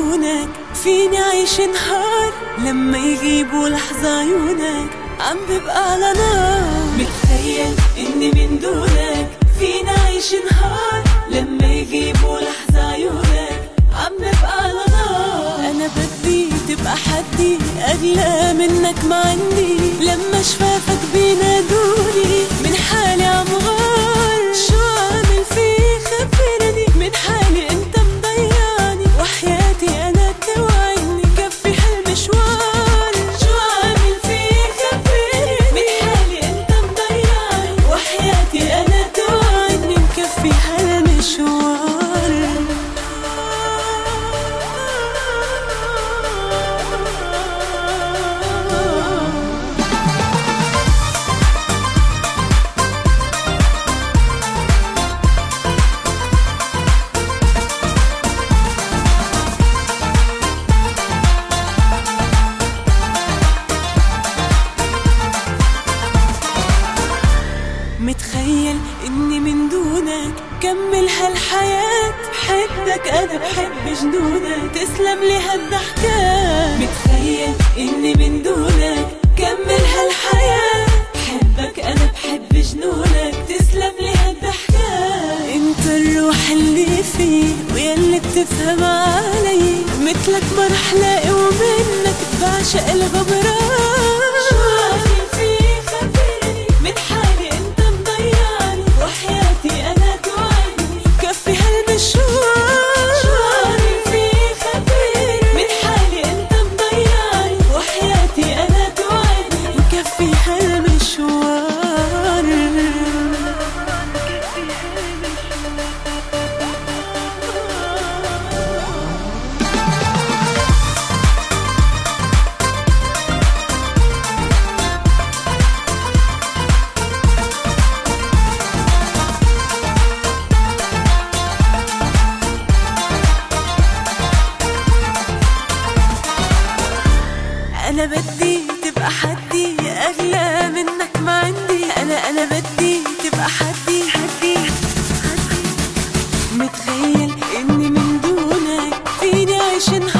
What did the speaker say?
دونك فيني عيش نهار، لما يغيبوا لحظة عيونك عم ببقى على نار. متخيل اني من دونك فيني عيش نهار، لما يغيبوا لحظة عيونك عم ببقى على نار. انا بدي تبقى حدي اغلى منك ما عندي، لما شفافك بينادوني من حالي عم غار. شو عامل فيه خبرني، من حالي انت مضيعني، وحياتي انا توعدني كفي هالمشوار. شو عامل فيه خبرني، من حالي انت مضيعني، وحياتي انا توعدني كفي هالمشوار. متخيل اني من دونك كمل هالحياة، بحبك انا بحب جنونك، تسلم لي هالضحكات. متخيل اني من دونك كمل هالحياة، بحبك انا بحب جنونك، تسلم لي هالضحكات. انت الروح اللي فيه ويلي بتفهم علي، مثلك ما رح لاقي ومنك بعشق الغبران. أنا بدي تبقى حدي أغلى منك ما عندي، أنا بدي تبقى حدي. متخيل إني من دونك فيني عيش نهار.